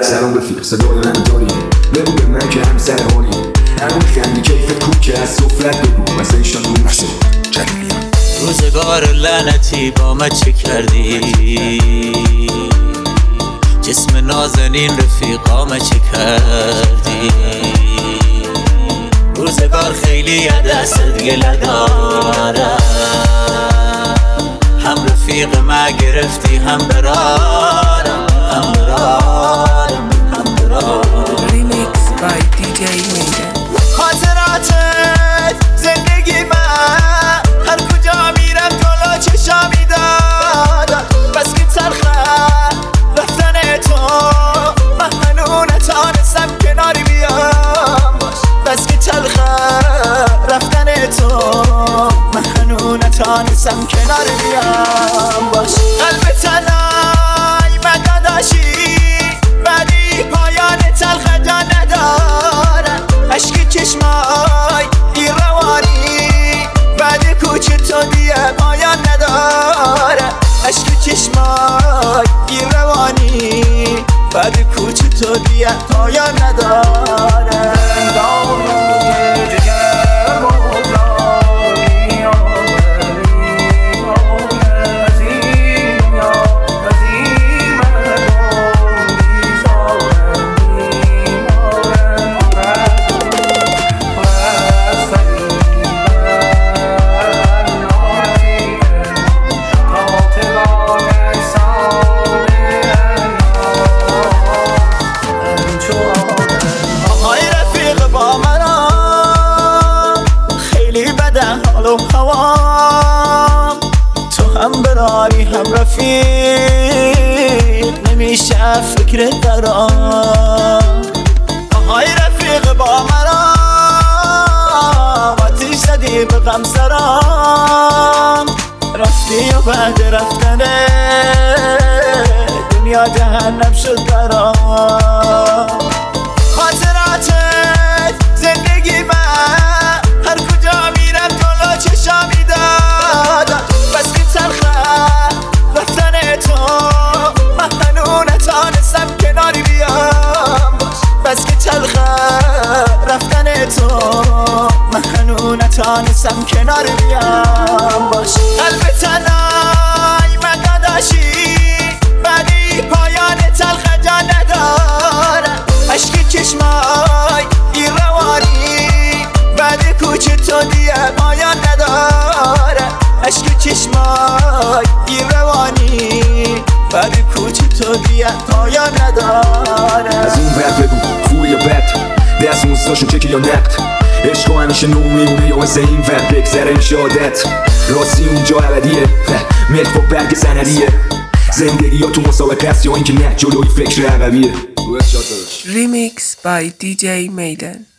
سلام رفیق صدای من داری؟ بگو به من که هم سر حالی همون خندی کیفت کوب که از صفرت بگو مثل ایشان روش جلیلیان. روزگار لعنتی با من چه کردی؟ جسم نازنین رفیقا من چه کردی؟ روزگار خیلی دست گله دارم، هم رفیق ما گرفتی هم برارم هم برارم هم برارم. Remix by DJ Maiden. خاطراتت زندگی من هر کجا میرم جلو چشامی دادم، بس که تلخه رفتن تو من هنو نتانستم کناری بیام باش، بس که تلخه رفتن تو من هنو نتانستم کناری بیام باش. قلب تنهای من داداشی ولی پایان تلخه جا نداره، عشق چشمای این روانی بعد کوچ تو دیگه پایان نداره، عشق چشمای این روانی بعد کوچ تو دیگه پایان نداره. هوام تو هم براری هم رفیق نمیشه فکر درام. آهای رفیق با مرام آتیش زدی به غم سرام، رفتی و بعد رفتنه دنیا جهنم شد برام. خاطراتت زندگی من هر کجا میرم جلو چشامی دادم، بس که تلخه رفتن تو من هنو نتانستم کناری بیام باش، بس که تلخه رفتن تو من هنو نتانستم کناری بیام باش. قلب تنهای من داداشی ولی پایان تلخه جا نداره، عشق چشمای این روانی بعد کوچ تو دیگه پایان نداره، عشق چشمای این روانی بعد کوچ تو دیگه پایان نداره. از اون ور بگو خوبه یا بد، دست موزداشون چکی یا نقد، عشق همیشه نو میمونه یا مثل این ور بگذره این شادت. راستی اونجا ابدیه ملک با برگ سندیه، زندگی یا تو مسابقه است یا اینکه نه جلوی فکر عقبیه. Remix by DJ Maiden.